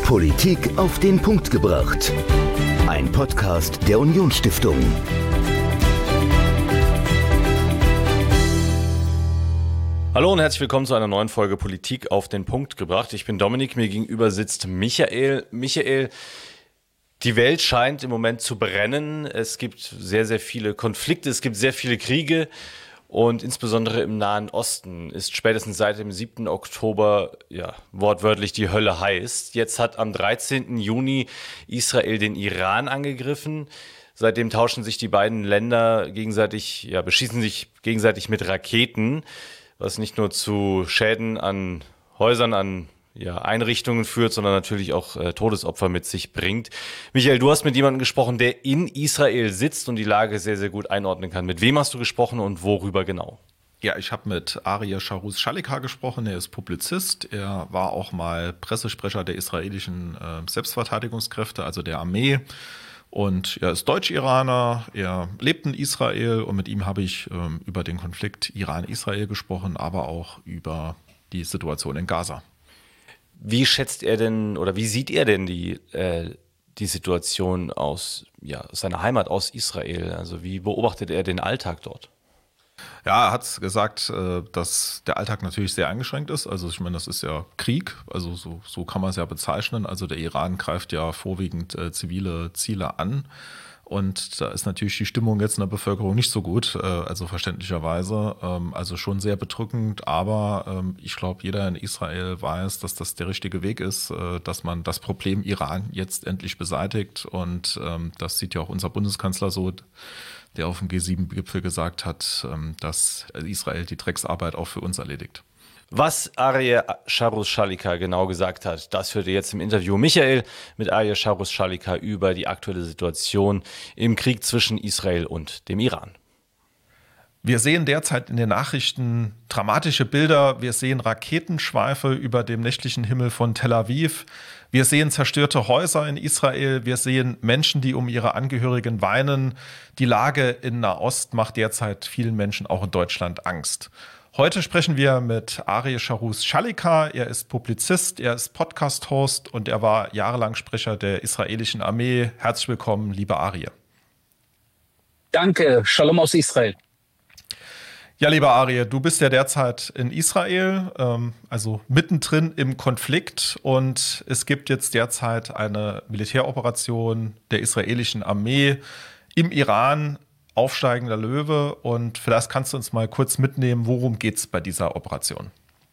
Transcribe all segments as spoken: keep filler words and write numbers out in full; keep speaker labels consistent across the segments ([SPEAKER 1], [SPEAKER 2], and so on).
[SPEAKER 1] Politik auf den Punkt gebracht. Ein Podcast der Unionsstiftung.
[SPEAKER 2] Hallo und herzlich willkommen zu einer neuen Folge Politik auf den Punkt gebracht. Ich bin Dominik, mir gegenüber sitzt Michael. Michael, die Welt scheint im Moment zu brennen. Es gibt sehr, sehr viele Konflikte, es gibt sehr viele Kriege. Und insbesondere im Nahen Osten ist spätestens seit dem siebten Oktober ja, wortwörtlich die Hölle heiß. Jetzt hat am dreizehnten Juni Israel den Iran angegriffen. Seitdem tauschen sich die beiden Länder gegenseitig, ja, beschießen sich gegenseitig mit Raketen, was nicht nur zu Schäden an Häusern, an ja, Einrichtungen führt, sondern natürlich auch äh, Todesopfer mit sich bringt. Michael, du hast mit jemandem gesprochen, der in Israel sitzt und die Lage sehr, sehr gut einordnen kann. Mit wem hast du gesprochen und worüber genau?
[SPEAKER 3] Ja, ich habe mit Aryeh Charus Shalika gesprochen. Er ist Publizist. Er war auch mal Pressesprecher der israelischen äh, Selbstverteidigungskräfte, also der Armee. Und er ist Deutsch-Iraner, er lebt in Israel und mit ihm habe ich ähm, über den Konflikt Iran-Israel gesprochen, aber auch über die Situation in Gaza.
[SPEAKER 2] Wie schätzt er denn oder wie sieht er denn die, äh, die Situation aus, ja, aus seiner Heimat, aus Israel? Also wie beobachtet er den Alltag dort?
[SPEAKER 3] Ja, er hat gesagt, dass der Alltag natürlich sehr eingeschränkt ist. Also ich meine, das ist ja Krieg, also so, so kann man es ja bezeichnen. Also der Iran greift ja vorwiegend äh, zivile Ziele an. Und da ist natürlich die Stimmung jetzt in der Bevölkerung nicht so gut, äh, also verständlicherweise. Ähm, also schon sehr bedrückend, aber ähm, ich glaube, jeder in Israel weiß, dass das der richtige Weg ist, äh, dass man das Problem Iran jetzt endlich beseitigt. Und ähm, das sieht ja auch unser Bundeskanzler so, der auf dem G sieben Gipfel gesagt hat, dass Israel die Drecksarbeit auch für uns erledigt.
[SPEAKER 2] Was Aryeh Charus Shalika genau gesagt hat, das hört ihr jetzt im Interview. Michael mit Aryeh Charus Shalika über die aktuelle Situation im Krieg zwischen Israel und dem Iran.
[SPEAKER 3] Wir sehen derzeit in den Nachrichten dramatische Bilder. Wir sehen Raketenschweife über dem nächtlichen Himmel von Tel Aviv. Wir sehen zerstörte Häuser in Israel. Wir sehen Menschen, die um ihre Angehörigen weinen. Die Lage in Nahost macht derzeit vielen Menschen auch in Deutschland Angst. Heute sprechen wir mit Aryeh Charus Shalika. Er ist Publizist, er ist Podcast-Host und er war jahrelang Sprecher der israelischen Armee. Herzlich willkommen, lieber Aryeh.
[SPEAKER 4] Danke, Shalom aus Israel.
[SPEAKER 3] Ja, lieber Aryeh, du bist ja derzeit in Israel, ähm, also mittendrin im Konflikt und es gibt jetzt derzeit eine Militäroperation der israelischen Armee im Iran, aufsteigender Löwe, und vielleicht kannst du uns mal kurz mitnehmen, worum geht es bei dieser Operation?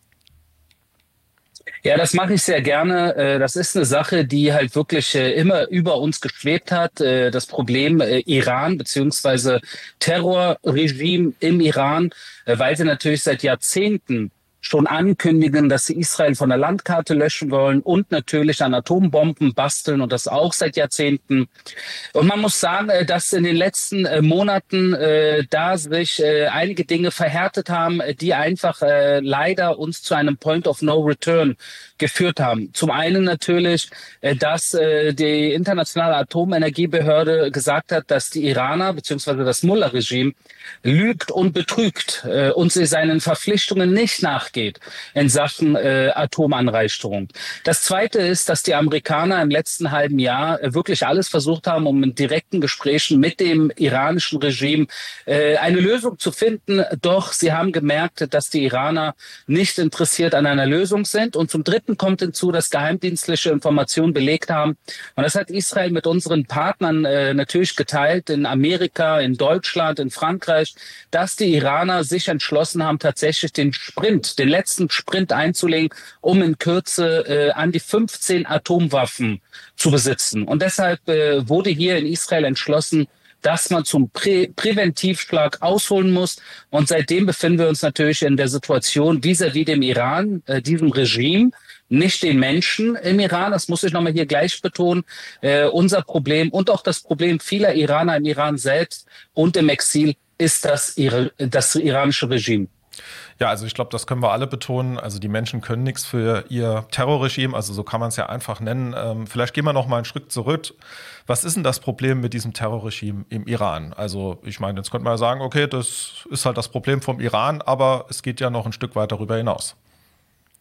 [SPEAKER 4] Ja, das mache ich sehr gerne. Das ist eine Sache, die halt wirklich immer über uns geschwebt hat. Das Problem Iran bzw. Terrorregime im Iran, weil sie natürlich seit Jahrzehnten schon ankündigen, dass sie Israel von der Landkarte löschen wollen und natürlich an Atombomben basteln und das auch seit Jahrzehnten. Und man muss sagen, dass in den letzten Monaten äh, da sich äh, einige Dinge verhärtet haben, die einfach äh, leider uns zu einem Point of No Return geführt haben. Zum einen natürlich, äh, dass äh, die internationale Atomenergiebehörde gesagt hat, dass die Iraner bzw. das Mullah-Regime lügt und betrügt äh, und sie seinen Verpflichtungen nicht nachgeht in Sachen äh, Atomanreicherung. Das Zweite ist, dass die Amerikaner im letzten halben Jahr äh, wirklich alles versucht haben, um in direkten Gesprächen mit dem iranischen Regime äh, eine Lösung zu finden. Doch sie haben gemerkt, dass die Iraner nicht interessiert an einer Lösung sind. Und zum Dritten kommt hinzu, dass geheimdienstliche Informationen belegt haben. Und das hat Israel mit unseren Partnern äh, natürlich geteilt, in Amerika, in Deutschland, in Frankreich, dass die Iraner sich entschlossen haben, tatsächlich den Sprint, den letzten Sprint einzulegen, um in Kürze äh, an die fünfzehn Atomwaffen zu besitzen. Und deshalb äh, wurde hier in Israel entschlossen, dass man zum Prä- Präventivschlag ausholen muss. Und seitdem befinden wir uns natürlich in der Situation vis-à-vis dem Iran, äh, diesem Regime, nicht den Menschen im Iran, das muss ich nochmal hier gleich betonen, äh, unser Problem und auch das Problem vieler Iraner im Iran selbst und im Exil ist das, das iranische Regime.
[SPEAKER 3] Ja, also ich glaube, das können wir alle betonen. Also die Menschen können nichts für ihr Terrorregime, also so kann man es ja einfach nennen. Ähm, vielleicht gehen wir noch mal einen Schritt zurück. Was ist denn das Problem mit diesem Terrorregime im Iran? Also ich meine, jetzt könnte man ja sagen, okay, das ist halt das Problem vom Iran, aber es geht ja noch ein Stück weit darüber hinaus.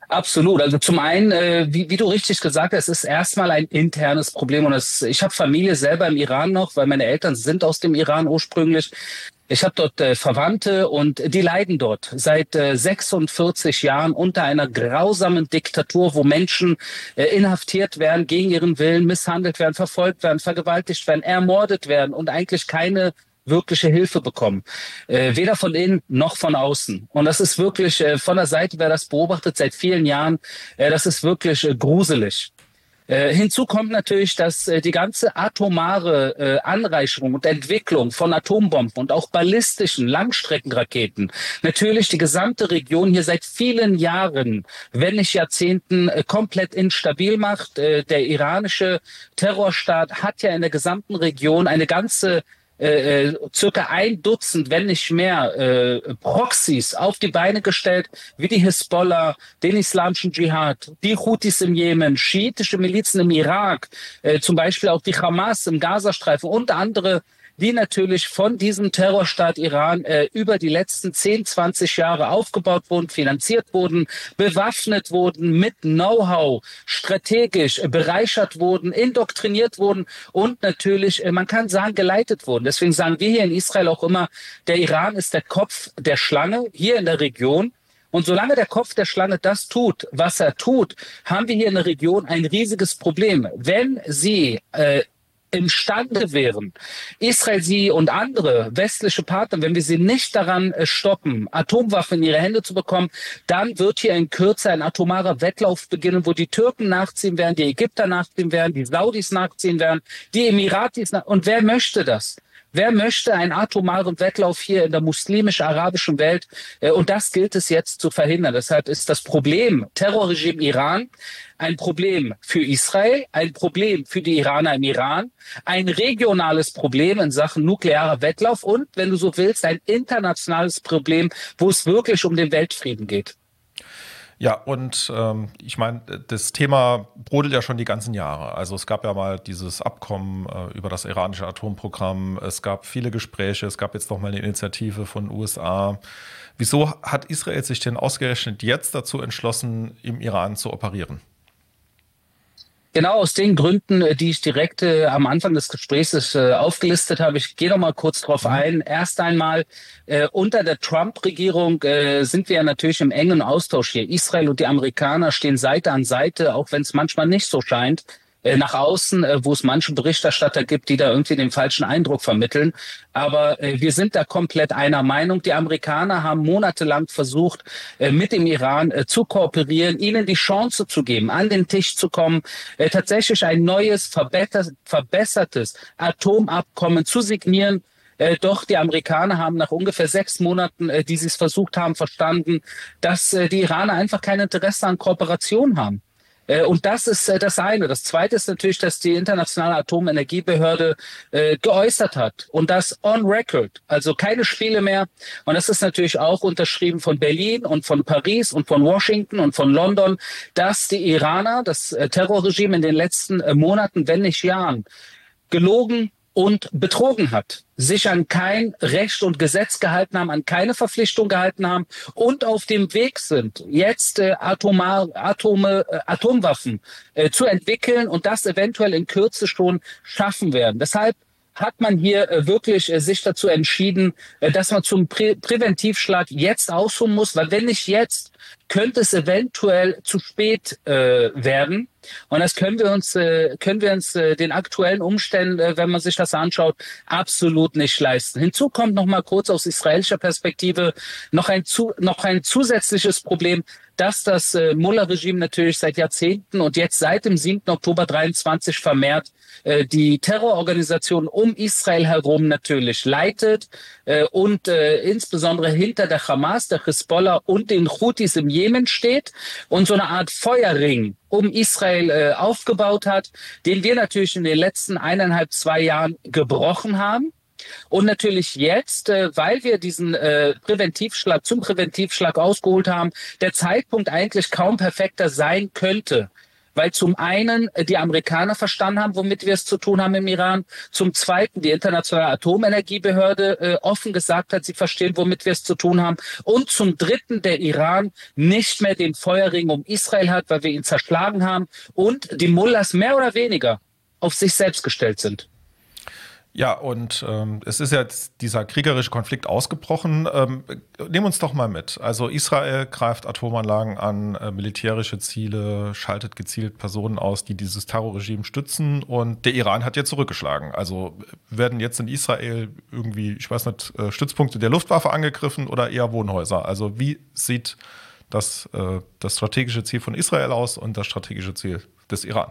[SPEAKER 4] Absolut. Also zum einen, äh, wie, wie du richtig gesagt hast, es ist erstmal ein internes Problem. Und es, ich habe Familie selber im Iran noch, weil meine Eltern sind aus dem Iran ursprünglich. Ich habe dort äh, Verwandte und die leiden dort seit äh, sechsundvierzig Jahren unter einer grausamen Diktatur, wo Menschen äh, inhaftiert werden, gegen ihren Willen misshandelt werden, verfolgt werden, vergewaltigt werden, ermordet werden und eigentlich keine wirkliche Hilfe bekommen. Äh, weder von innen noch von außen. Und das ist wirklich, äh, von der Seite, wer das beobachtet seit vielen Jahren, äh, das ist wirklich äh, gruselig. Äh, hinzu kommt natürlich, dass äh, die ganze atomare äh, Anreicherung und Entwicklung von Atombomben und auch ballistischen Langstreckenraketen natürlich die gesamte Region hier seit vielen Jahren, wenn nicht Jahrzehnten, äh, komplett instabil macht. Äh, der iranische Terrorstaat hat ja in der gesamten Region eine ganze Äh, circa ein Dutzend, wenn nicht mehr, äh, Proxys auf die Beine gestellt, wie die Hisbollah, den Islamischen Dschihad, die Houthis im Jemen, schiitische Milizen im Irak, äh, zum Beispiel auch die Hamas im Gazastreifen und andere, die natürlich von diesem Terrorstaat Iran äh, über die letzten zehn, zwanzig Jahre aufgebaut wurden, finanziert wurden, bewaffnet wurden, mit Know-how, strategisch äh, bereichert wurden, indoktriniert wurden und natürlich, äh, man kann sagen, geleitet wurden. Deswegen sagen wir hier in Israel auch immer, der Iran ist der Kopf der Schlange hier in der Region. Und solange der Kopf der Schlange das tut, was er tut, haben wir hier in der Region ein riesiges Problem. Wenn sie äh, imstande wären, Israel, sie und andere westliche Partner, wenn wir sie nicht daran stoppen, Atomwaffen in ihre Hände zu bekommen, dann wird hier in Kürze ein atomarer Wettlauf beginnen, wo die Türken nachziehen werden, die Ägypter nachziehen werden, die Saudis nachziehen werden, die Emiratis nach- und wer möchte das? Wer möchte einen atomaren Wettlauf hier in der muslimisch-arabischen Welt? Und das gilt es jetzt zu verhindern. Deshalb ist das Problem Terrorregime Iran ein Problem für Israel, ein Problem für die Iraner im Iran, ein regionales Problem in Sachen nuklearer Wettlauf und, wenn du so willst, ein internationales Problem, wo es wirklich um den Weltfrieden geht.
[SPEAKER 3] Ja, und ähm, ich meine, das Thema brodelt ja schon die ganzen Jahre. Also es gab ja mal dieses Abkommen äh, über das iranische Atomprogramm. Es gab viele Gespräche. Es gab jetzt noch mal eine Initiative von den U S A. Wieso hat Israel sich denn ausgerechnet jetzt dazu entschlossen, im Iran zu operieren?
[SPEAKER 4] Genau aus den Gründen, die ich direkt äh, am Anfang des Gesprächs äh, aufgelistet habe. Ich gehe noch mal kurz drauf ein. Erst einmal, äh, unter der Trump-Regierung äh, sind wir ja natürlich im engen Austausch hier. Israel und die Amerikaner stehen Seite an Seite, auch wenn es manchmal nicht so scheint, äh, nach außen, äh, wo es manche Berichterstatter gibt, die da irgendwie den falschen Eindruck vermitteln. Aber äh, wir sind da komplett einer Meinung. Die Amerikaner haben monatelang versucht, äh, mit dem Iran äh, zu kooperieren, ihnen die Chance zu geben, an den Tisch zu kommen, äh, tatsächlich ein neues, verbessert, verbessertes Atomabkommen zu signieren. Äh, doch die Amerikaner haben nach ungefähr sechs Monaten, äh, die sie es versucht haben, verstanden, dass äh, die Iraner einfach kein Interesse an Kooperation haben. Und das ist das eine. Das zweite ist natürlich, dass die Internationale Atomenergiebehörde äh, geäußert hat. Und das on record. Also keine Spiele mehr. Und das ist natürlich auch unterschrieben von Berlin und von Paris und von Washington und von London, dass die Iraner, das äh, Terrorregime in den letzten äh, Monaten, wenn nicht Jahren, gelogen und betrogen hat, sich an kein Recht und Gesetz gehalten haben, an keine Verpflichtung gehalten haben und auf dem Weg sind, jetzt äh, Atomar, Atome, äh, Atomwaffen äh, zu entwickeln und das eventuell in Kürze schon schaffen werden. Deshalb hat man hier äh, wirklich äh, sich dazu entschieden, äh, dass man zum Prä Präventivschlag jetzt ausholen muss, weil wenn nicht jetzt, könnte es eventuell zu spät äh, werden. Und das können wir uns, äh, können wir uns äh, den aktuellen Umständen, äh, wenn man sich das anschaut, absolut nicht leisten. Hinzu kommt noch mal kurz aus israelischer Perspektive noch ein, zu, noch ein zusätzliches Problem, dass das äh, Mullah-Regime natürlich seit Jahrzehnten und jetzt seit dem siebten Oktober dreiundzwanzig vermehrt äh, die Terrororganisation um Israel herum natürlich leitet äh, und äh, insbesondere hinter der Hamas, der Hisbollah und den Houthis im Jemen steht und so eine Art Feuerring um Israel äh, aufgebaut hat, den wir natürlich in den letzten eineinhalb, zwei Jahren gebrochen haben. Und natürlich jetzt, äh, weil wir diesen äh, Präventivschlag zum Präventivschlag ausgeholt haben, der Zeitpunkt eigentlich kaum perfekter sein könnte, weil zum einen die Amerikaner verstanden haben, womit wir es zu tun haben im Iran, zum zweiten die internationale Atomenergiebehörde äh, offen gesagt hat, sie verstehen, womit wir es zu tun haben, und zum dritten der Iran nicht mehr den Feuerring um Israel hat, weil wir ihn zerschlagen haben und die Mullahs mehr oder weniger auf sich selbst gestellt sind.
[SPEAKER 3] Ja, und ähm, es ist jetzt dieser kriegerische Konflikt ausgebrochen. Ähm, nehmen uns doch mal mit. Also Israel greift Atomanlagen an, äh, militärische Ziele, schaltet gezielt Personen aus, die dieses Terrorregime stützen, und der Iran hat jetzt zurückgeschlagen. Also werden jetzt in Israel irgendwie, ich weiß nicht, äh, Stützpunkte der Luftwaffe angegriffen oder eher Wohnhäuser? Also wie sieht das, äh, das strategische Ziel von Israel aus und das strategische Ziel des Iran?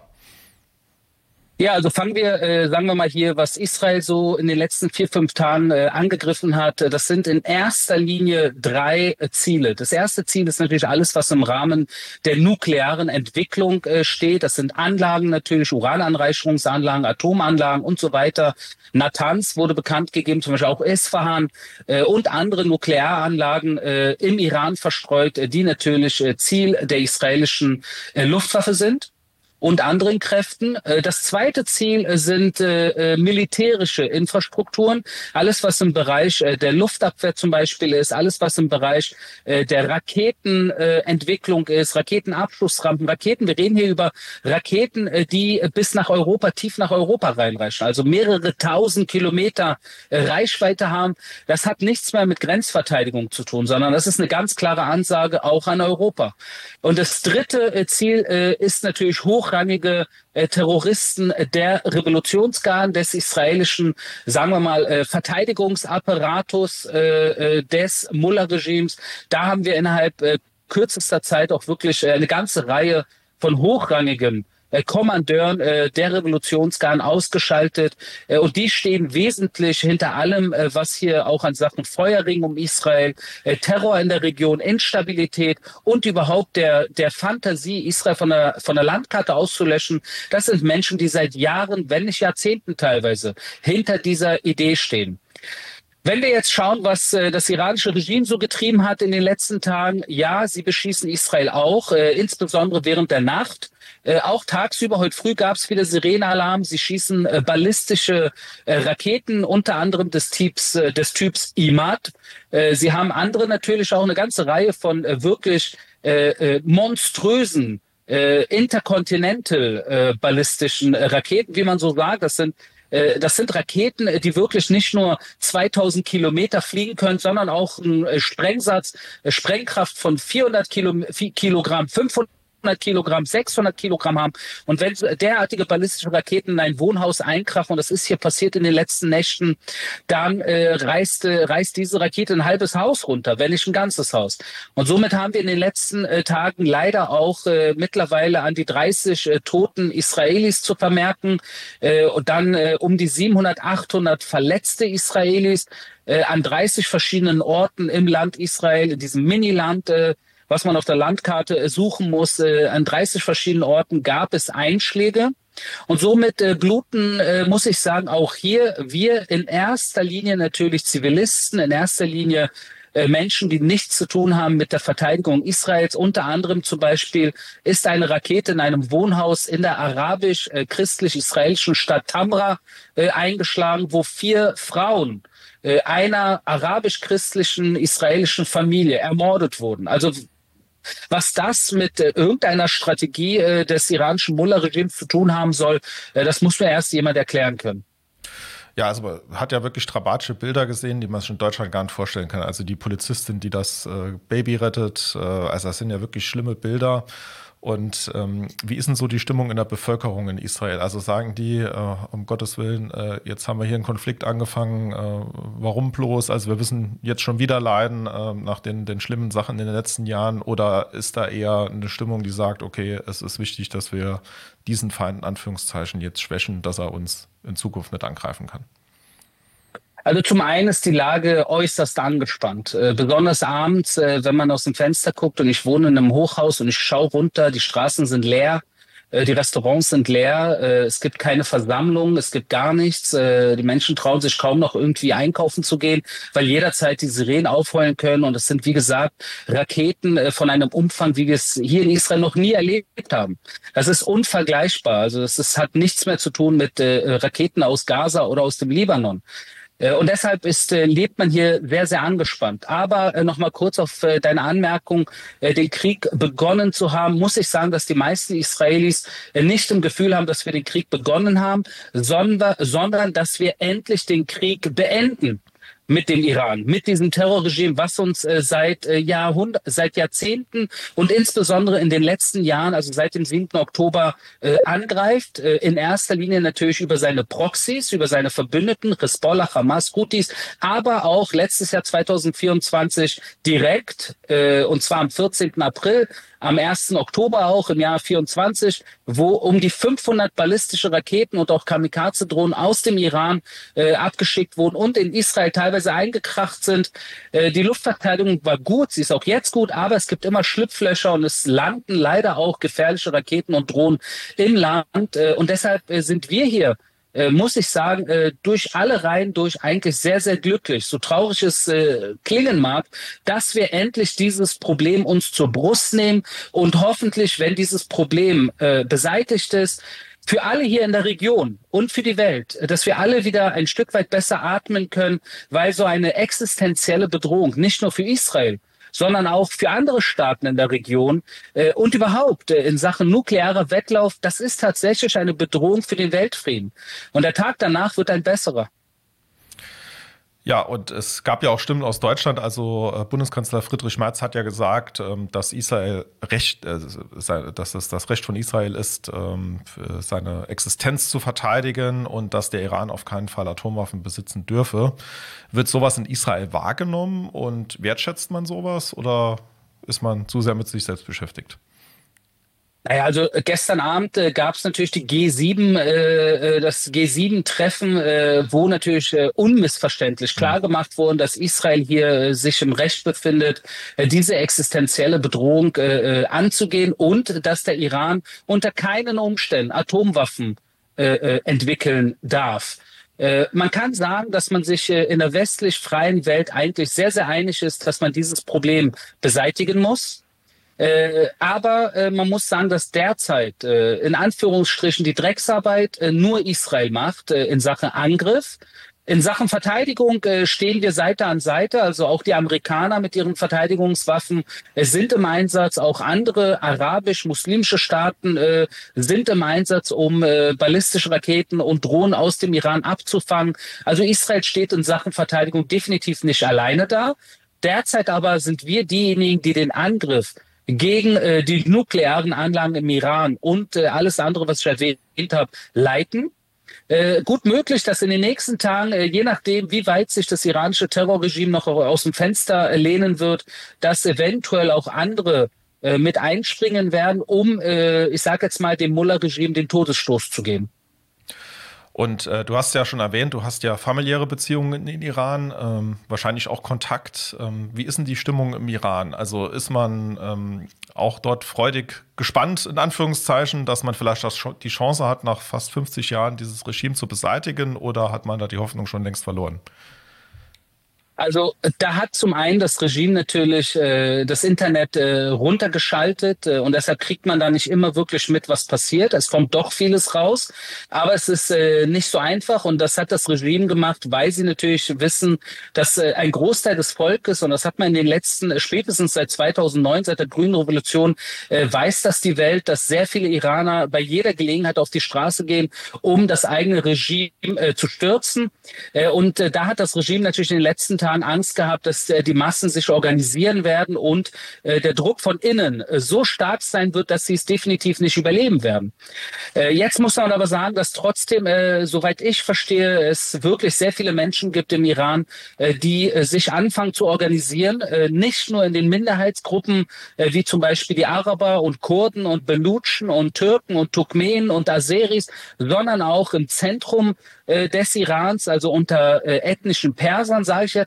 [SPEAKER 4] Ja, also fangen wir, äh, sagen wir mal hier, was Israel so in den letzten vier, fünf Tagen äh, angegriffen hat. Das sind in erster Linie drei äh, Ziele. Das erste Ziel ist natürlich alles, was im Rahmen der nuklearen Entwicklung äh, steht. Das sind Anlagen natürlich, Urananreicherungsanlagen, Atomanlagen und so weiter. Natanz wurde bekannt gegeben, zum Beispiel auch Isfahan äh, und andere Nuklearanlagen äh, im Iran verstreut, äh, die natürlich äh, Ziel der israelischen äh, Luftwaffe sind und anderen Kräften. Das zweite Ziel sind äh, militärische Infrastrukturen. Alles, was im Bereich äh, der Luftabwehr zum Beispiel ist, alles, was im Bereich äh, der Raketenentwicklung äh, ist, Raketenabschussrampen, Raketen. Wir reden hier über Raketen, äh, die bis nach Europa, tief nach Europa reinreichen, also mehrere tausend Kilometer äh, Reichweite haben. Das hat nichts mehr mit Grenzverteidigung zu tun, sondern das ist eine ganz klare Ansage auch an Europa. Und das dritte äh, Ziel äh, ist natürlich hoch hochrangige äh, Terroristen äh, der Revolutionsgarden des israelischen, sagen wir mal, äh, Verteidigungsapparatus äh, äh, des Mullah-Regimes. Da haben wir innerhalb äh, kürzester Zeit auch wirklich äh, eine ganze Reihe von hochrangigen äh, Kommandeuren äh, der Revolutionsgarden ausgeschaltet. Äh, und die stehen wesentlich hinter allem, äh, was hier auch an Sachen Feuerring um Israel, äh, Terror in der Region, Instabilität und überhaupt der, der Fantasie, Israel von der, von der Landkarte auszulöschen. Das sind Menschen, die seit Jahren, wenn nicht Jahrzehnten teilweise, hinter dieser Idee stehen. Wenn wir jetzt schauen, was äh, das iranische Regime so getrieben hat in den letzten Tagen, ja, sie beschießen Israel auch, äh, insbesondere während der Nacht. Äh, auch tagsüber, heute früh gab es wieder Sirenenalarm. Sie schießen äh, ballistische äh, Raketen, unter anderem des Typs, äh, des Typs Imad. Äh, sie haben andere natürlich auch eine ganze Reihe von äh, wirklich äh, äh, monströsen äh, intercontinental äh, ballistischen äh, Raketen, wie man so sagt. Das sind Das sind Raketen, die wirklich nicht nur zweitausend Kilometer fliegen können, sondern auch einen Sprengsatz, Sprengkraft von vierhundert Kilogramm, fünfhundert Kilogramm, sechshundert Kilogramm haben. Und wenn derartige ballistische Raketen in ein Wohnhaus einkrachen, und das ist hier passiert in den letzten Nächten, dann äh, reißt, äh, reißt diese Rakete ein halbes Haus runter, wenn nicht ein ganzes Haus. Und somit haben wir in den letzten äh, Tagen leider auch äh, mittlerweile an die dreißig äh, toten Israelis zu vermerken äh, und dann äh, um die siebenhundert, achthundert verletzte Israelis äh, an dreißig verschiedenen Orten im Land Israel, in diesem Miniland, äh, was man auf der Landkarte suchen muss. An dreißig verschiedenen Orten gab es Einschläge. Und somit äh, bluten, äh, muss ich sagen, auch hier wir in erster Linie natürlich Zivilisten, in erster Linie äh, Menschen, die nichts zu tun haben mit der Verteidigung Israels. Unter anderem zum Beispiel ist eine Rakete in einem Wohnhaus in der arabisch-christlich-israelischen Stadt Tamra äh, eingeschlagen, wo vier Frauen äh, einer arabisch-christlichen israelischen Familie ermordet wurden. Also was das mit äh, irgendeiner Strategie äh, des iranischen Mullah-Regimes zu tun haben soll, äh, das muss mir erst jemand erklären können.
[SPEAKER 3] Ja, also man hat ja wirklich dramatische Bilder gesehen, die man sich in Deutschland gar nicht vorstellen kann. Also die Polizistin, die das äh, Baby rettet, äh, also das sind ja wirklich schlimme Bilder. Und ähm, wie ist denn so die Stimmung in der Bevölkerung in Israel? Also sagen die, äh, um Gottes Willen, äh, jetzt haben wir hier einen Konflikt angefangen, äh, warum bloß? Also wir müssen jetzt schon wieder leiden äh, nach den, den schlimmen Sachen in den letzten Jahren. Oder ist da eher eine Stimmung, die sagt, okay, es ist wichtig, dass wir diesen Feind in Anführungszeichen jetzt schwächen, dass er uns in Zukunft nicht angreifen kann?
[SPEAKER 4] Also zum einen ist die Lage äußerst angespannt, äh, besonders abends, äh, wenn man aus dem Fenster guckt und ich wohne in einem Hochhaus und ich schaue runter, die Straßen sind leer, Die Restaurants sind leer, es gibt keine Versammlung, es gibt gar nichts. Die Menschen trauen sich kaum noch irgendwie einkaufen zu gehen, weil jederzeit die Sirenen aufheulen können. Und es sind, wie gesagt, Raketen von einem Umfang, wie wir es hier in Israel noch nie erlebt haben. Das ist unvergleichbar. Also das, das hat nichts mehr zu tun mit Raketen aus Gaza oder aus dem Libanon. Und deshalb ist, lebt man hier sehr, sehr angespannt. Aber äh, noch mal kurz auf äh, deine Anmerkung, äh, den Krieg begonnen zu haben, muss ich sagen, dass die meisten Israelis äh, nicht im Gefühl haben, dass wir den Krieg begonnen haben, sondern, sondern dass wir endlich den Krieg beenden mit dem Iran, mit diesem Terrorregime, was uns äh, seit äh, Jahrhundert, seit Jahrzehnten und insbesondere in den letzten Jahren, also seit dem siebten Oktober, äh, angreift. Äh, in erster Linie natürlich über seine Proxys, über seine Verbündeten, Hezbollah, Hamas, Houthis, aber auch letztes Jahr zweitausendvierundzwanzig direkt, äh, und zwar am vierzehnten April, am ersten Oktober auch im Jahr vierundzwanzig, wo um die fünfhundert ballistische Raketen und auch Kamikaze-Drohnen aus dem Iran äh, abgeschickt wurden und in Israel teilweise eingekracht sind. Äh, die Luftverteidigung war gut, sie ist auch jetzt gut, aber es gibt immer Schlupflöcher und es landen leider auch gefährliche Raketen und Drohnen im Land. Äh, und deshalb äh, sind wir hier, Äh, muss ich sagen, äh, durch alle Reihen durch eigentlich sehr, sehr glücklich, so traurig es äh, klingen mag, dass wir endlich dieses Problem uns zur Brust nehmen und hoffentlich, wenn dieses Problem äh, beseitigt ist, für alle hier in der Region und für die Welt, dass wir alle wieder ein Stück weit besser atmen können, weil so eine existenzielle Bedrohung nicht nur für Israel, sondern auch für andere Staaten in der Region äh, und überhaupt äh, in Sachen nuklearer Wettlauf, das ist tatsächlich eine Bedrohung für den Weltfrieden. Und der Tag danach wird ein besserer.
[SPEAKER 3] Ja, und es gab ja auch Stimmen aus Deutschland. Also äh, Bundeskanzler Friedrich Merz hat ja gesagt, ähm, dass Israel Recht, äh, dass es das Recht von Israel ist, ähm, seine Existenz zu verteidigen und dass der Iran auf keinen Fall Atomwaffen besitzen dürfe. Wird sowas in Israel wahrgenommen und wertschätzt man sowas oder ist man zu sehr mit sich selbst beschäftigt?
[SPEAKER 4] Naja, also gestern Abend äh, gab es natürlich die G sieben, äh, das G sieben Treffen, äh, wo natürlich äh, unmissverständlich klargemacht wurde, dass Israel hier äh, sich im Recht befindet, äh, diese existenzielle Bedrohung äh, anzugehen und dass der Iran unter keinen Umständen Atomwaffen äh, entwickeln darf. Äh, man kann sagen, dass man sich äh, in der westlich freien Welt eigentlich sehr, sehr einig ist, dass man dieses Problem beseitigen muss. Äh, aber äh, man muss sagen, dass derzeit äh, in Anführungsstrichen die Drecksarbeit äh, nur Israel macht äh, in Sachen Angriff. In Sachen Verteidigung äh, stehen wir Seite an Seite, also auch die Amerikaner mit ihren Verteidigungswaffen äh, sind im Einsatz, auch andere arabisch-muslimische Staaten äh, sind im Einsatz, um äh, ballistische Raketen und Drohnen aus dem Iran abzufangen. Also Israel steht in Sachen Verteidigung definitiv nicht alleine da. Derzeit aber sind wir diejenigen, die den Angriff gegen äh, die nuklearen Anlagen im Iran und äh, alles andere, was ich erwähnt habe, leiten. Äh, gut möglich, dass in den nächsten Tagen, äh, je nachdem, wie weit sich das iranische Terrorregime noch aus dem Fenster äh, lehnen wird, dass eventuell auch andere äh, mit einspringen werden, um, äh, ich sage jetzt mal, dem Mullah-Regime den Todesstoß zu geben.
[SPEAKER 3] Und äh, du hast ja schon erwähnt, du hast ja familiäre Beziehungen in den Iran, ähm, wahrscheinlich auch Kontakt. Ähm, wie ist denn die Stimmung im Iran? Also ist man ähm, auch dort freudig gespannt, in Anführungszeichen, dass man vielleicht das, die Chance hat, nach fast fünfzig Jahren dieses Regime zu beseitigen, oder hat man da die Hoffnung schon längst verloren?
[SPEAKER 4] Also da hat zum einen das Regime natürlich äh, das Internet äh, runtergeschaltet äh, und deshalb kriegt man da nicht immer wirklich mit, was passiert. Es kommt doch vieles raus, aber es ist äh, nicht so einfach und das hat das Regime gemacht, weil sie natürlich wissen, dass äh, ein Großteil des Volkes, und das hat man in den letzten, äh, spätestens seit zweitausendneun, seit der Grünen Revolution, äh, weiß das die Welt, dass sehr viele Iraner bei jeder Gelegenheit auf die Straße gehen, um das eigene Regime äh, zu stürzen. Äh, und äh, da hat das Regime natürlich in den letzten Tagen Angst gehabt, dass äh, die Massen sich organisieren werden und äh, der Druck von innen äh, so stark sein wird, dass sie es definitiv nicht überleben werden. Äh, jetzt muss man aber sagen, dass trotzdem, äh, soweit ich verstehe, es wirklich sehr viele Menschen gibt im Iran, äh, die äh, sich anfangen zu organisieren, äh, nicht nur in den Minderheitsgruppen, äh, wie zum Beispiel die Araber und Kurden und Belutschen und Türken und Turkmenen und Aseris, sondern auch im Zentrum äh, des Irans, also unter äh, ethnischen Persern, sage ich jetzt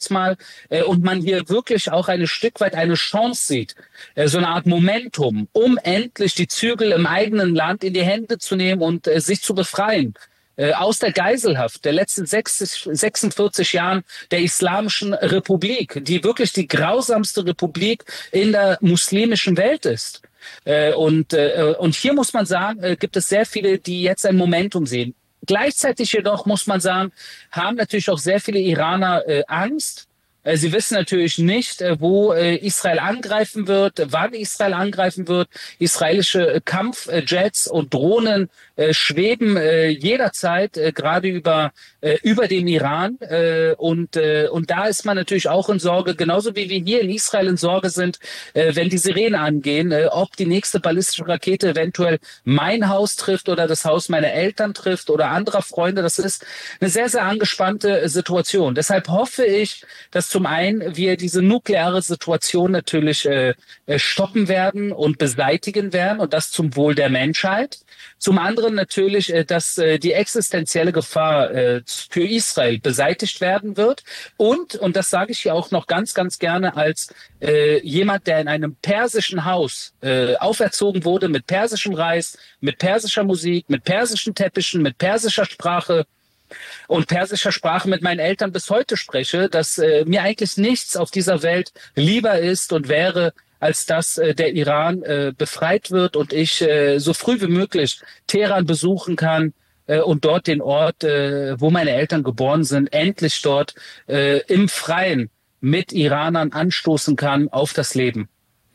[SPEAKER 4] es mal, äh, und man hier wirklich auch ein Stück weit eine Chance sieht, äh, so eine Art Momentum, um endlich die Zügel im eigenen Land in die Hände zu nehmen und äh, sich zu befreien äh, aus der Geiselhaft der letzten sechsundvierzig Jahren der Islamischen Republik, die wirklich die grausamste Republik in der muslimischen Welt ist. Äh, und, äh, und hier muss man sagen, äh, gibt es sehr viele, die jetzt ein Momentum sehen. Gleichzeitig jedoch muss man sagen, haben natürlich auch sehr viele Iraner äh, Angst. Äh, sie wissen natürlich nicht, äh, wo äh, Israel angreifen wird, wann Israel angreifen wird. Israelische äh, Kampfjets und Drohnen äh, schweben äh, jederzeit äh, gerade über äh, über dem Iran äh, und äh, und da ist man natürlich auch in Sorge, genauso wie wir hier in Israel in Sorge sind, äh, wenn die Sirenen angehen, äh, ob die nächste ballistische Rakete eventuell mein Haus trifft oder das Haus meiner Eltern trifft oder anderer Freunde. Das ist eine sehr, sehr angespannte Situation. Deshalb hoffe ich, dass zum einen wir diese nukleare Situation natürlich äh, stoppen werden und beseitigen werden und das zum Wohl der Menschheit. Zum anderen natürlich, äh, dass äh, die existenzielle Gefahr äh, für Israel beseitigt werden wird. Und, und das sage ich hier auch noch ganz, ganz gerne als äh, jemand, der in einem persischen Haus äh, auferzogen wurde, mit persischem Reis, mit persischer Musik, mit persischen Teppichen, mit persischer Sprache und persischer Sprache mit meinen Eltern bis heute spreche, dass äh, mir eigentlich nichts auf dieser Welt lieber ist und wäre, als dass äh, der Iran äh, befreit wird und ich äh, so früh wie möglich Teheran besuchen kann äh, und dort den Ort, äh, wo meine Eltern geboren sind, endlich dort äh, im Freien mit Iranern anstoßen kann auf das Leben.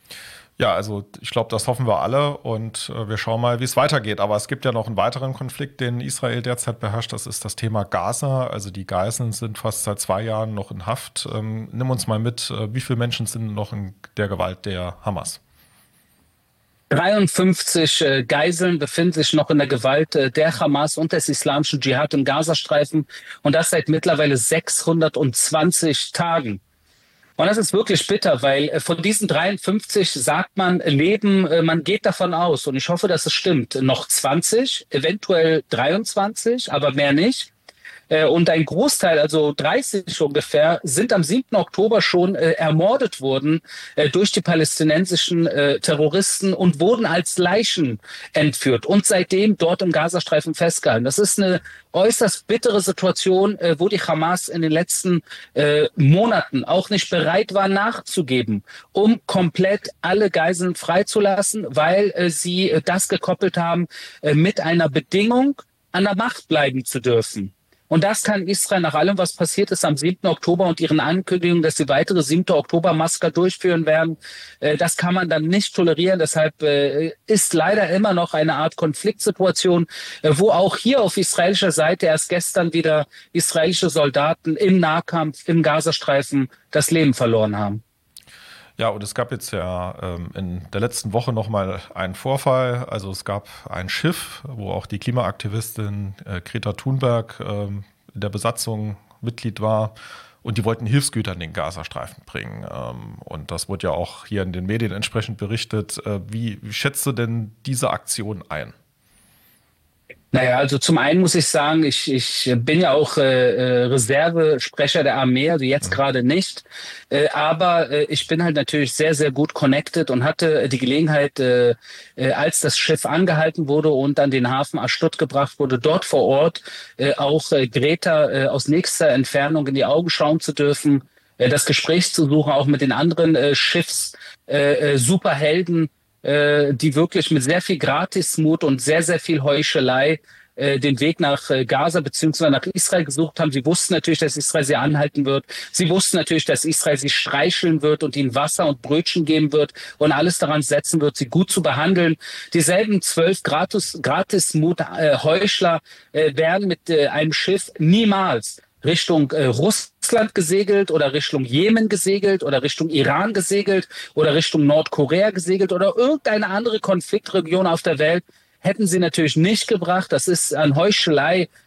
[SPEAKER 3] Ja, also ich glaube, das hoffen wir alle und äh, wir schauen mal, wie es weitergeht. Aber es gibt ja noch einen weiteren Konflikt, den Israel derzeit beherrscht. Das ist das Thema Gaza. Also die Geiseln sind fast seit zwei Jahren noch in Haft. Ähm, nimm uns mal mit, äh, wie viele Menschen sind noch in der Gewalt der Hamas?
[SPEAKER 4] dreiundfünfzig äh, Geiseln befinden sich noch in der Gewalt äh, der Hamas und des islamischen Dschihad im Gazastreifen und das seit mittlerweile sechshundertzwanzig Tagen. Und das ist wirklich bitter, weil äh, von diesen dreiundfünfzig sagt man, leben, äh, man geht davon aus, und ich hoffe, dass es stimmt, noch zwanzig, eventuell dreiundzwanzig, aber mehr nicht. Äh, und ein Großteil, also dreißig ungefähr, sind am siebten Oktober schon äh, ermordet worden äh, durch die palästinensischen äh, Terroristen und wurden als Leichen entführt und seitdem dort im Gazastreifen festgehalten. Das ist eine äußerst bittere Situation, äh, wo die Hamas in den letzten äh, Monaten auch nicht bereit war nachzugeben, um komplett alle Geiseln freizulassen, weil äh, sie äh, das gekoppelt haben äh, mit einer Bedingung, an der Macht bleiben zu dürfen. Und das kann Israel nach allem, was passiert ist am siebten Oktober und ihren Ankündigungen, dass sie weitere siebten Oktober-Massaker durchführen werden, äh, das kann man dann nicht tolerieren. Deshalb äh, ist leider immer noch eine Art Konfliktsituation, äh, wo auch hier auf israelischer Seite erst gestern wieder israelische Soldaten im Nahkampf im Gazastreifen das Leben verloren haben.
[SPEAKER 3] Ja, und es gab jetzt ja ähm, in der letzten Woche nochmal einen Vorfall. Also es gab ein Schiff, wo auch die Klimaaktivistin äh, Greta Thunberg ähm, in der Besatzung Mitglied war. Und die wollten Hilfsgüter in den Gazastreifen bringen. Ähm, und das wurde ja auch hier in den Medien entsprechend berichtet. Äh, wie, wie schätzt du denn diese Aktion ein?
[SPEAKER 4] Naja, also zum einen muss ich sagen, ich, ich bin ja auch äh, Reservesprecher der Armee, also jetzt gerade nicht. Äh, aber äh, ich bin halt natürlich sehr, sehr gut connected und hatte die Gelegenheit, äh, äh, als das Schiff angehalten wurde und an den Hafen Aschdod gebracht wurde, dort vor Ort äh, auch äh, Greta äh, aus nächster Entfernung in die Augen schauen zu dürfen, äh, das Gespräch zu suchen, auch mit den anderen äh, Schiffs-Superhelden, äh, die wirklich mit sehr viel Gratismut und sehr, sehr viel Heuchelei äh, den Weg nach äh, Gaza beziehungsweise nach Israel gesucht haben. Sie wussten natürlich, dass Israel sie anhalten wird. Sie wussten natürlich, dass Israel sie streicheln wird und ihnen Wasser und Brötchen geben wird und alles daran setzen wird, sie gut zu behandeln. Dieselben zwölf Gratis, Gratismut-Heuchler äh, werden mit äh, einem Schiff niemals Richtung äh, Russland gesegelt oder Richtung Jemen gesegelt oder Richtung Iran gesegelt oder Richtung Nordkorea gesegelt oder irgendeine andere Konfliktregion auf der Welt hätten sie natürlich nicht gebracht. Das ist an Heuchelei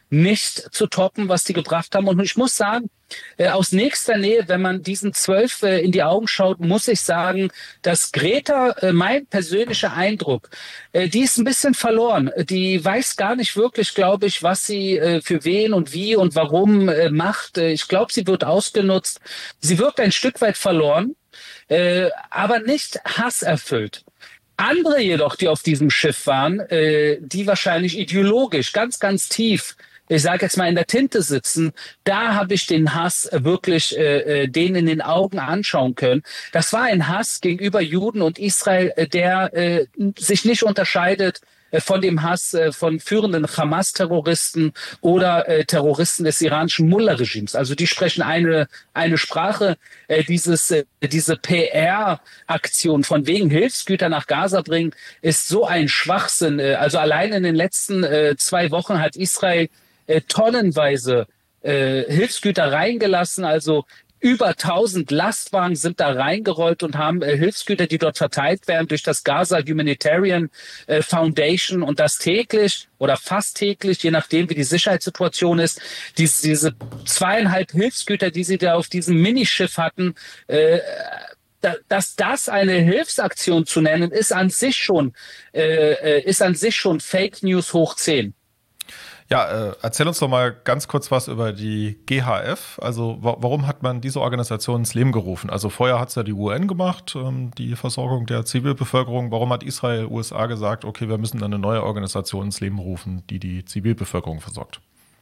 [SPEAKER 4] nicht zu toppen, was die gebracht haben. Und ich muss sagen, äh, aus nächster Nähe, wenn man diesen zwölf äh, in die Augen schaut, muss ich sagen, dass Greta, äh, mein persönlicher Eindruck, äh, die ist ein bisschen verloren. Die weiß gar nicht wirklich, glaube ich, was sie äh, für wen und wie und warum äh, macht. Äh, ich glaube, sie wird ausgenutzt. Sie wirkt ein Stück weit verloren, äh, aber nicht hasserfüllt. Andere jedoch, die auf diesem Schiff waren, äh, die wahrscheinlich ideologisch ganz, ganz tief, ich sage jetzt mal in der Tinte sitzen, da habe ich den Hass wirklich äh, denen in den Augen anschauen können. Das war ein Hass gegenüber Juden und Israel, äh, der äh, sich nicht unterscheidet äh, von dem Hass äh, von führenden Hamas-Terroristen oder äh, Terroristen des iranischen Mullah-Regimes. Also die sprechen eine eine Sprache. Äh, dieses äh, diese P R-Aktion von wegen Hilfsgüter nach Gaza bringen ist so ein Schwachsinn. Äh, also allein in den letzten äh, zwei Wochen hat Israel Äh, tonnenweise äh, Hilfsgüter reingelassen, also über tausend Lastwagen sind da reingerollt und haben äh, Hilfsgüter, die dort verteilt werden, durch das Gaza Humanitarian äh, Foundation und das täglich oder fast täglich, je nachdem wie die Sicherheitssituation ist, diese, diese zweieinhalb Hilfsgüter, die sie da auf diesem Minischiff hatten, äh, dass das eine Hilfsaktion zu nennen, ist an sich schon, äh, ist an sich schon Fake News hoch zehn.
[SPEAKER 3] Ja, äh, erzähl uns doch mal ganz kurz was über die G H F. Also wa- warum hat man diese Organisation ins Leben gerufen? Also vorher hat es ja die U N gemacht, ähm, die Versorgung der Zivilbevölkerung. Warum hat Israel, U S A gesagt, okay, wir müssen eine neue Organisation ins Leben rufen, die die Zivilbevölkerung versorgt?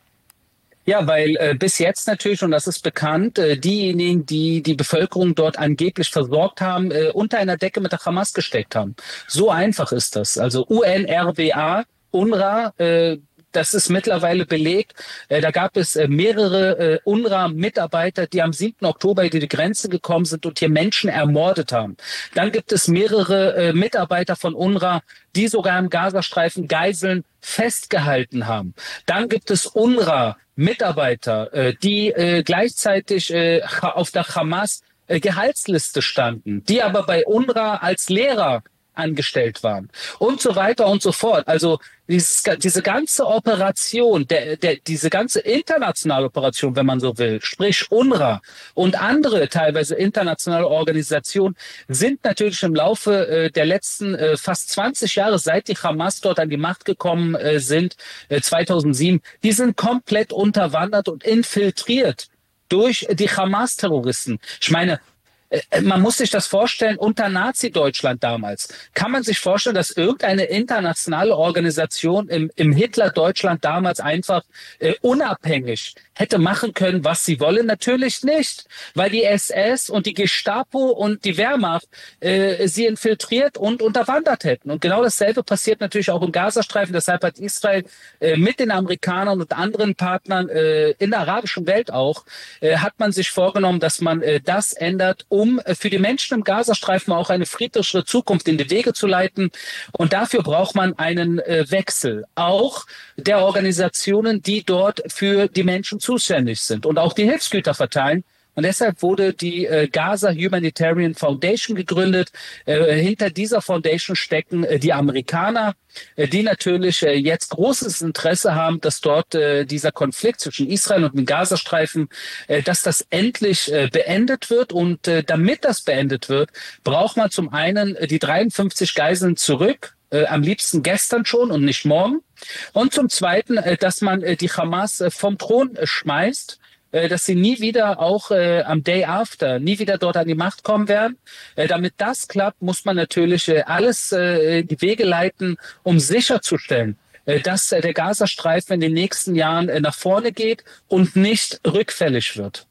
[SPEAKER 4] Ja, weil äh, bis jetzt natürlich, und das ist bekannt, äh, diejenigen, die die Bevölkerung dort angeblich versorgt haben, äh, unter einer Decke mit der Hamas gesteckt haben. So einfach ist das. Also U N R W A, UNRWA, äh, das ist mittlerweile belegt. Äh, da gab es äh, mehrere äh, UNRWA-Mitarbeiter, die am siebten Oktober über die Grenze gekommen sind und hier Menschen ermordet haben. Dann gibt es mehrere äh, Mitarbeiter von UNRWA, die sogar im Gazastreifen Geiseln festgehalten haben. Dann gibt es UNRWA-Mitarbeiter, äh, die äh, gleichzeitig äh, auf der Hamas äh, Gehaltsliste standen, die aber bei UNRWA als Lehrer angestellt waren und so weiter und so fort. Also dieses, diese ganze Operation, der, der, diese ganze internationale Operation, wenn man so will, sprich UNRWA und andere teilweise internationale Organisationen, sind natürlich im Laufe äh, der letzten äh, fast zwanzig Jahre, seit die Hamas dort an die Macht gekommen äh, sind, äh, zweitausendsieben, die sind komplett unterwandert und infiltriert durch die Hamas-Terroristen. Ich meine, man muss sich das vorstellen, unter Nazi-Deutschland damals. Kann man sich vorstellen, dass irgendeine internationale Organisation im, im Hitler-Deutschland damals einfach äh, unabhängig hätte machen können, was sie wollen? Natürlich nicht, weil die S S und die Gestapo und die Wehrmacht äh, sie infiltriert und unterwandert hätten. Und genau dasselbe passiert natürlich auch im Gazastreifen. Deshalb hat Israel äh, mit den Amerikanern und anderen Partnern äh, in der arabischen Welt auch, äh, hat man sich vorgenommen, dass man äh, das ändert, um für die Menschen im Gazastreifen auch eine friedlichere Zukunft in die Wege zu leiten. Und dafür braucht man einen äh, Wechsel, auch der Organisationen, die dort für die Menschen zuständig sind und auch die Hilfsgüter verteilen. Und deshalb wurde die äh, Gaza Humanitarian Foundation gegründet. Äh, hinter dieser Foundation stecken äh, die Amerikaner, äh, die natürlich äh, jetzt großes Interesse haben, dass dort äh, dieser Konflikt zwischen Israel und dem Gazastreifen, äh, dass das endlich äh, beendet wird. Und äh, damit das beendet wird, braucht man zum einen äh, die dreiundfünfzig Geiseln zurück, äh, am liebsten gestern schon und nicht morgen. Und zum Zweiten, äh, dass man äh, die Hamas äh, vom Thron äh, schmeißt, dass sie nie wieder auch äh, am Day After, nie wieder dort an die Macht kommen werden. Äh, damit das klappt, muss man natürlich äh, alles äh, in die Wege leiten, um sicherzustellen, äh, dass äh, der Gazastreifen in den nächsten Jahren äh, nach vorne geht und nicht rückfällig wird.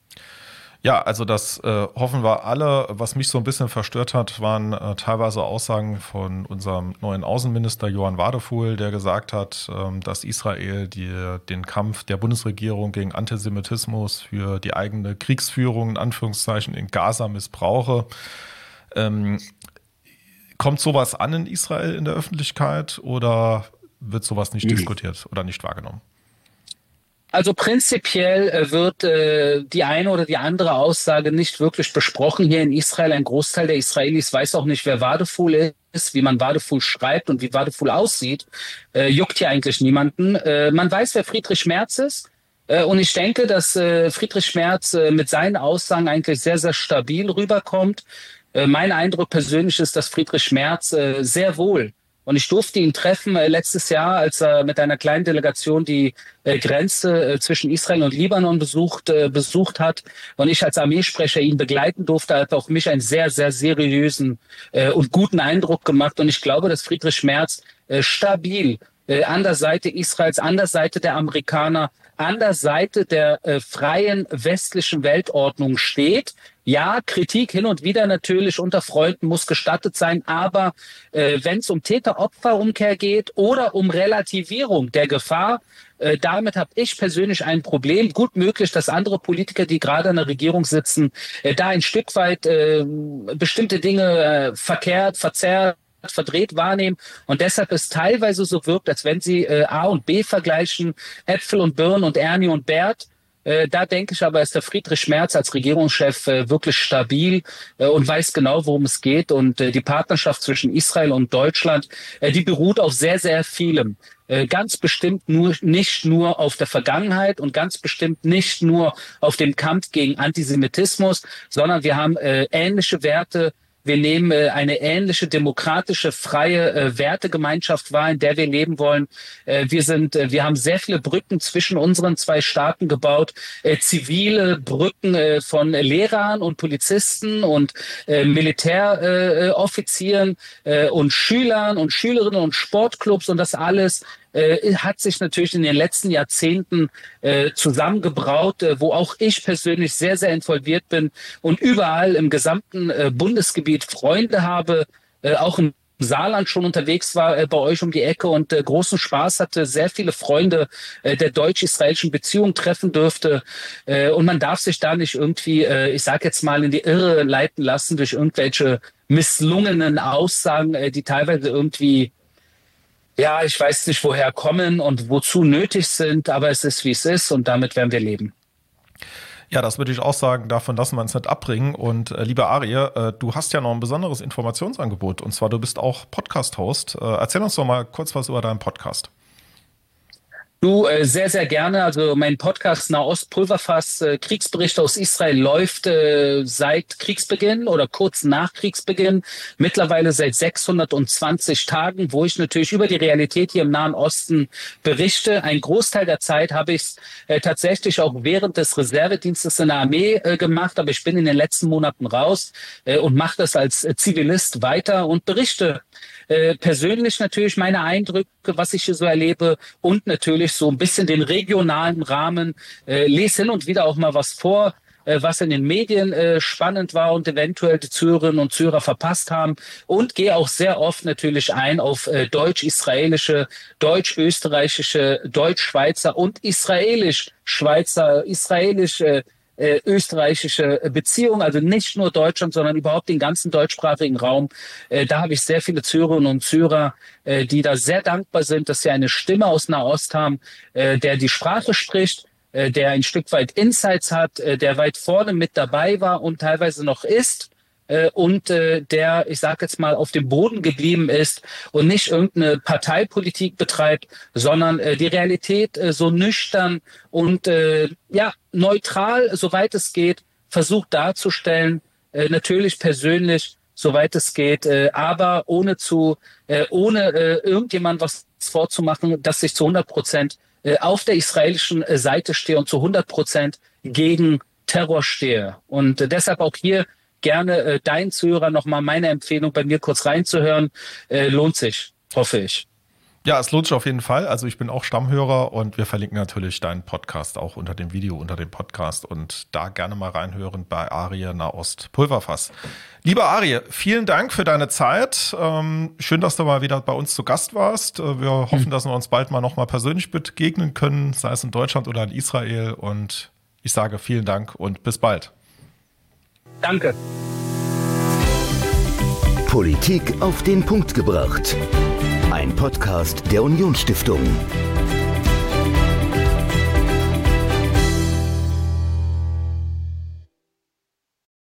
[SPEAKER 3] Ja, also das äh, hoffen wir alle. Was mich so ein bisschen verstört hat, waren äh, teilweise Aussagen von unserem neuen Außenminister Johann Wadefuhl, der gesagt hat, ähm, dass Israel die, den Kampf der Bundesregierung gegen Antisemitismus für die eigene Kriegsführung in Anführungszeichen in Gaza missbrauche. Ähm, kommt sowas an in Israel in der Öffentlichkeit oder wird sowas nicht mhm. diskutiert oder nicht wahrgenommen?
[SPEAKER 4] Also prinzipiell äh, wird äh, die eine oder die andere Aussage nicht wirklich besprochen hier in Israel. Ein Großteil der Israelis weiß auch nicht, wer Wadephul ist, wie man Wadephul schreibt und wie Wadephul aussieht. Äh, juckt hier eigentlich niemanden. Äh, man weiß, wer Friedrich Merz ist. Äh, und ich denke, dass äh, Friedrich Merz äh, mit seinen Aussagen eigentlich sehr, sehr stabil rüberkommt. Äh, mein Eindruck persönlich ist, dass Friedrich Merz äh, sehr wohl, und ich durfte ihn treffen äh, letztes Jahr, als er mit einer kleinen Delegation die äh, Grenze äh, zwischen Israel und Libanon besucht, äh, besucht hat. Und ich als Armeesprecher ihn begleiten durfte, hat auf mich einen sehr, sehr seriösen äh, und guten Eindruck gemacht. Und ich glaube, dass Friedrich Merz äh, stabil äh, an der Seite Israels, an der Seite der Amerikaner, an der Seite der äh, freien westlichen Weltordnung steht. Ja, Kritik hin und wieder natürlich unter Freunden muss gestattet sein, aber äh, wenn es um Täter-Opfer-Umkehr geht oder um Relativierung der Gefahr, äh, damit habe ich persönlich ein Problem. Gut möglich, dass andere Politiker, die gerade in der Regierung sitzen, äh, da ein Stück weit äh, bestimmte Dinge äh, verkehrt, verzerrt, verdreht wahrnehmen und deshalb es teilweise so wirkt, als wenn sie äh, A und B vergleichen, Äpfel und Birnen und Ernie und Bert. Äh, da denke ich aber, ist der Friedrich Merz als Regierungschef äh, wirklich stabil äh, und weiß genau, worum es geht. Und äh, die Partnerschaft zwischen Israel und Deutschland, äh, die beruht auf sehr, sehr vielem. Äh, ganz bestimmt nur nicht nur auf der Vergangenheit und ganz bestimmt nicht nur auf dem Kampf gegen Antisemitismus, sondern wir haben äh, ähnliche Werte. Wir nehmen äh, eine ähnliche demokratische, freie äh, Wertegemeinschaft wahr, in der wir leben wollen. Äh, wir sind, äh, wir haben sehr viele Brücken zwischen unseren zwei Staaten gebaut, äh, zivile Brücken äh, von Lehrern und Polizisten und äh, Militäroffizieren äh, äh, und Schülern und Schülerinnen und Sportclubs und das alles äh, hat sich natürlich in den letzten Jahrzehnten äh, zusammengebraut, äh, wo auch ich persönlich sehr, sehr involviert bin und überall im gesamten äh, Bundesgebiet Freunde habe, äh, auch im Saarland schon unterwegs war, äh, bei euch um die Ecke und äh, großen Spaß hatte, sehr viele Freunde äh, der deutsch-israelischen Beziehung treffen dürfte. Äh, und man darf sich da nicht irgendwie, äh, ich sage jetzt mal, in die Irre leiten lassen durch irgendwelche misslungenen Aussagen, äh, die teilweise irgendwie, ja, ich weiß nicht, woher kommen und wozu nötig sind, aber es ist, wie es ist und damit werden wir leben.
[SPEAKER 3] Ja, das würde ich auch sagen, davon lassen wir uns nicht abbringen. Und äh, lieber Arie, äh, du hast ja noch ein besonderes Informationsangebot und zwar du bist auch Podcast-Host. Äh, erzähl uns doch mal kurz was über deinen Podcast.
[SPEAKER 4] Du, äh, sehr, sehr gerne. Also mein Podcast Nahost-Pulverfass, äh, Kriegsberichte aus Israel läuft äh, seit Kriegsbeginn oder kurz nach Kriegsbeginn, mittlerweile seit sechshundertzwanzig Tagen, wo ich natürlich über die Realität hier im Nahen Osten berichte. Ein Großteil der Zeit habe ich es äh, tatsächlich auch während des Reservedienstes in der Armee äh, gemacht, aber ich bin in den letzten Monaten raus äh, und mache das als äh, Zivilist weiter und berichte Äh, persönlich natürlich meine Eindrücke, was ich hier so erlebe und natürlich so ein bisschen den regionalen Rahmen, äh, lese hin und wieder auch mal was vor, äh, was in den Medien äh, spannend war und eventuell die Zuhörerinnen und Zuhörer verpasst haben und gehe auch sehr oft natürlich ein auf äh, deutsch-israelische, deutsch-österreichische, deutsch-schweizer und israelisch-schweizer, israelische Äh, österreichische Beziehung, also nicht nur Deutschland, sondern überhaupt den ganzen deutschsprachigen Raum. Äh, da habe ich sehr viele Zuhörerinnen und Zuhörer, äh, die da sehr dankbar sind, dass sie eine Stimme aus Nahost haben, äh, der die Sprache spricht, äh, der ein Stück weit Insights hat, äh, der weit vorne mit dabei war und teilweise noch ist. Und äh, der, ich sage jetzt mal, auf dem Boden geblieben ist und nicht irgendeine Parteipolitik betreibt, sondern äh, die Realität äh, so nüchtern und äh, ja neutral, soweit es geht, versucht darzustellen, äh, natürlich persönlich, soweit es geht, äh, aber ohne zu, äh, ohne äh, irgendjemand was vorzumachen, dass ich zu hundert Prozent äh, auf der israelischen äh, Seite stehe und zu hundert Prozent gegen Terror stehe. Und äh, deshalb auch hier gerne äh, deinen Zuhörer nochmal meine Empfehlung bei mir kurz reinzuhören. Äh, lohnt sich, hoffe ich.
[SPEAKER 3] Ja, es lohnt sich auf jeden Fall. Also ich bin auch Stammhörer und wir verlinken natürlich deinen Podcast auch unter dem Video, unter dem Podcast und da gerne mal reinhören bei Arie Nahost Pulverfass. Lieber Arie, vielen Dank für deine Zeit. Ähm, schön, dass du mal wieder bei uns zu Gast warst. Wir hoffen, hm. dass wir uns bald mal nochmal persönlich begegnen können, sei es in Deutschland oder in Israel. Und ich sage vielen Dank und bis bald.
[SPEAKER 4] Danke.
[SPEAKER 1] Politik auf den Punkt gebracht. Ein Podcast der Unionsstiftung.